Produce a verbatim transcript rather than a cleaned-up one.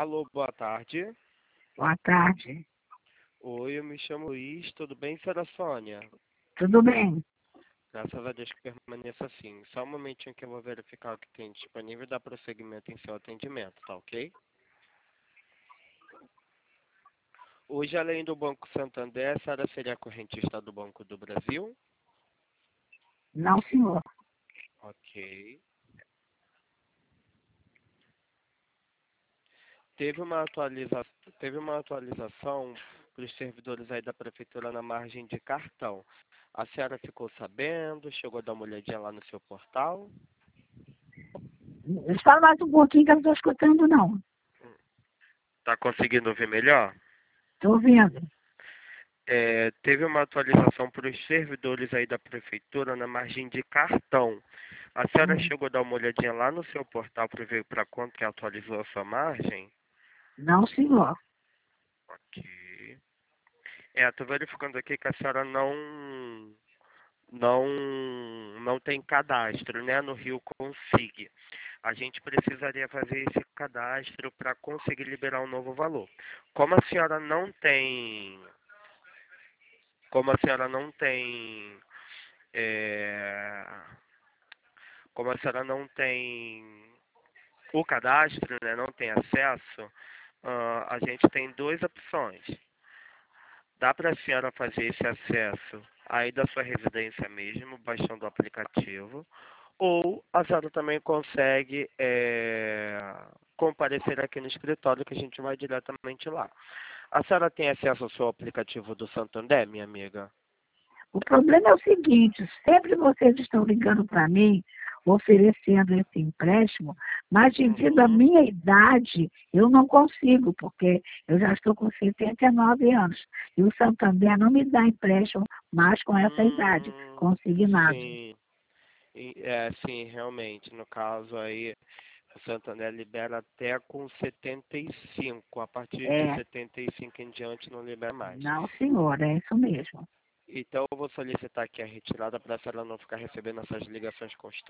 Alô, boa tarde. Boa tarde. Oi, eu me chamo Luiz, tudo bem, senhora Sônia? Tudo bem? Graças a Deus que permaneça assim. Só um momentinho que eu vou verificar o que tem disponível e dar prosseguimento em seu atendimento, tá ok? Hoje, além do Banco Santander, a senhora seria correntista do Banco do Brasil? Não, senhor. Ok. Teve uma atualiza... Teve uma atualização para os servidores aí da prefeitura na margem de cartão. A senhora ficou sabendo? Chegou a dar uma olhadinha lá no seu portal? Fala mais um pouquinho que eu não estou escutando, não. Tá conseguindo ouvir melhor? Estou ouvindo. É, teve uma atualização para os servidores aí da prefeitura na margem de cartão. A senhora Hum. chegou a dar uma olhadinha lá no seu portal para ver para quanto que atualizou a sua margem? Não, senhor. Ok. É, tô verificando aqui que a senhora não não não tem cadastro, né, no Rio Consig. A gente precisaria fazer esse cadastro para conseguir liberar um novo valor. Como a senhora não tem como a senhora não tem é, como a senhora não tem o cadastro, né, não tem acesso, ah, a gente tem duas opções. Dá para a senhora fazer esse acesso aí da sua residência mesmo, baixando o aplicativo, ou a senhora também consegue é, comparecer aqui no escritório que a gente vai diretamente lá. A senhora tem acesso ao seu aplicativo do Santander, minha amiga? O problema é o seguinte, sempre vocês estão ligando para mim, oferecendo esse empréstimo, mas devido à Uhum. minha idade, eu não consigo, porque eu já estou com setenta e nove anos. E o Santander não me dá empréstimo mais com essa idade, Hum, consignado. sim. E, é, sim, realmente. No caso aí, o Santander libera até com setenta e cinco. A partir de É, setenta e cinco em diante não libera mais. não, senhor, é isso mesmo. Então eu vou solicitar aqui a retirada para a senhora não ficar recebendo essas ligações constantes.